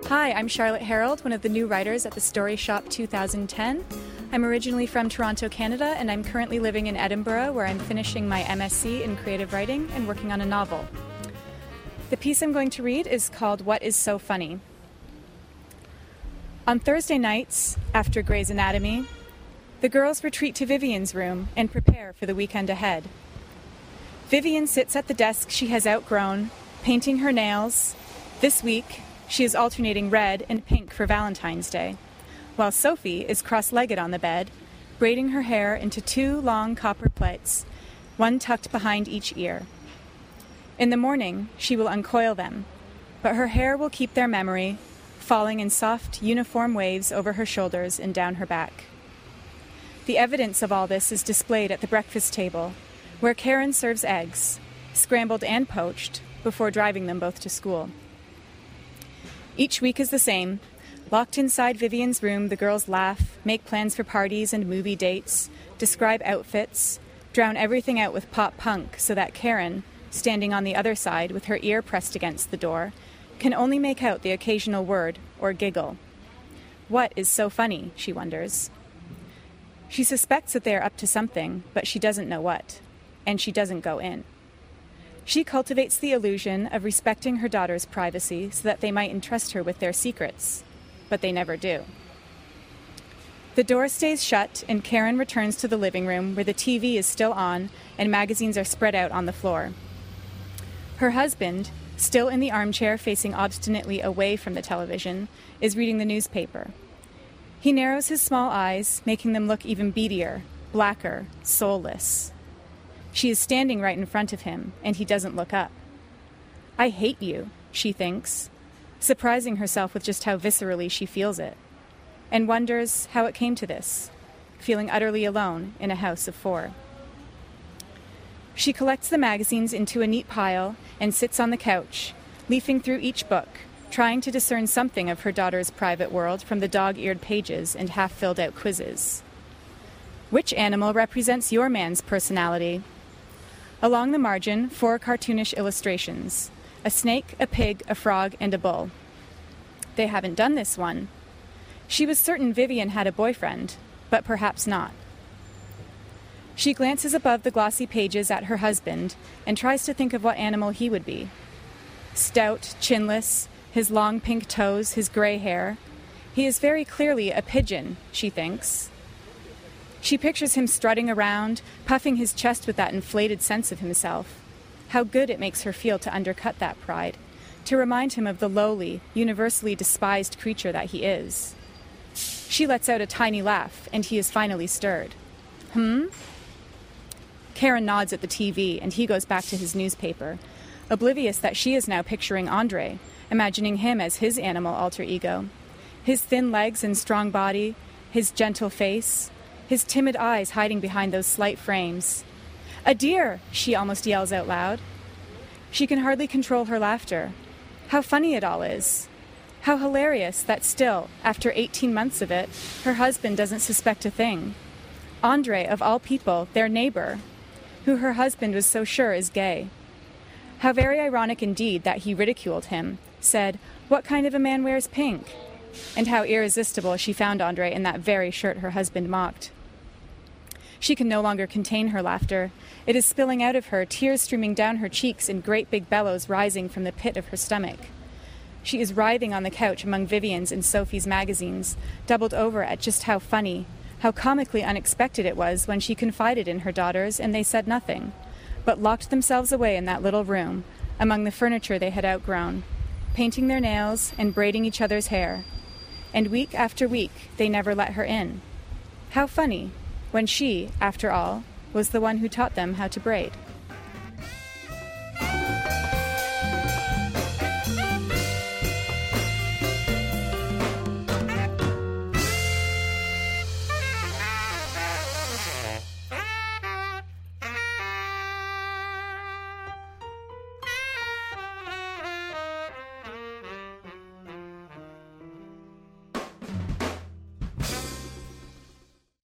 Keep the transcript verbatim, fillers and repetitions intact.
Hi, I'm Charlotte Harold, one of the new writers at the Story Shop two thousand ten. I'm originally from Toronto, Canada, and I'm currently living in Edinburgh, where I'm finishing my M S c in creative writing and working on a novel. The piece I'm going to read is called What is So Funny? On Thursday nights, after Grey's Anatomy, the girls retreat to Vivian's room and prepare for the weekend ahead. Vivian sits at the desk she has outgrown, painting her nails. This week, she is alternating red and pink for Valentine's Day, while Sophie is cross-legged on the bed, braiding her hair into two long copper plaits, one tucked behind each ear. In the morning, she will uncoil them, but her hair will keep their memory, falling in soft, uniform waves over her shoulders and down her back. The evidence of all this is displayed at the breakfast table, where Karen serves eggs, scrambled and poached, before driving them both to school. Each week is the same. Locked inside Vivian's room, the girls laugh, make plans for parties and movie dates, describe outfits, drown everything out with pop punk so that Karen, standing on the other side with her ear pressed against the door, can only make out the occasional word or giggle. What is so funny, she wonders. She suspects that they are up to something, but she doesn't know what, and she doesn't go in. She cultivates the illusion of respecting her daughter's privacy so that they might entrust her with their secrets, but they never do. The door stays shut, and Karen returns to the living room where the T V is still on and magazines are spread out on the floor. Her husband, still in the armchair facing obstinately away from the television, is reading the newspaper. He narrows his small eyes, making them look even beadier, blacker, soulless. She is standing right in front of him, and he doesn't look up. I hate you, she thinks, surprising herself with just how viscerally she feels it, and wonders how it came to this, feeling utterly alone in a house of four. She collects the magazines into a neat pile and sits on the couch, leafing through each book, trying to discern something of her daughter's private world from the dog-eared pages and half-filled-out quizzes. Which animal represents your man's personality? Along the margin, four cartoonish illustrations: a snake, a pig, a frog, and a bull. They haven't done this one. She was certain Vivian had a boyfriend, but perhaps not. She glances above the glossy pages at her husband and tries to think of what animal he would be. Stout, chinless, his long pink toes, his gray hair. He is very clearly a pigeon, she thinks. She pictures him strutting around, puffing his chest with that inflated sense of himself. How good it makes her feel to undercut that pride, to remind him of the lowly, universally despised creature that he is. She lets out a tiny laugh, and he is finally stirred. Hmm? Karen nods at the T V, and he goes back to his newspaper, oblivious that she is now picturing Andre, imagining him as his animal alter ego. His thin legs and strong body, his gentle face, his timid eyes hiding behind those slight frames. A deer, she almost yells out loud. She can hardly control her laughter. How funny it all is. How hilarious that still, after eighteen months of it, her husband doesn't suspect a thing. Andre, of all people, their neighbor, who her husband was so sure is gay. How very ironic indeed that he ridiculed him, said, "What kind of a man wears pink?" And how irresistible she found Andre in that very shirt her husband mocked. She can no longer contain her laughter. It is spilling out of her, tears streaming down her cheeks and great big bellows rising from the pit of her stomach. She is writhing on the couch among Vivian's and Sophie's magazines, doubled over at just how funny, how comically unexpected it was when she confided in her daughters and they said nothing, but locked themselves away in that little room, among the furniture they had outgrown, painting their nails and braiding each other's hair. And week after week, they never let her in. How funny, when she, after all, was the one who taught them how to braid.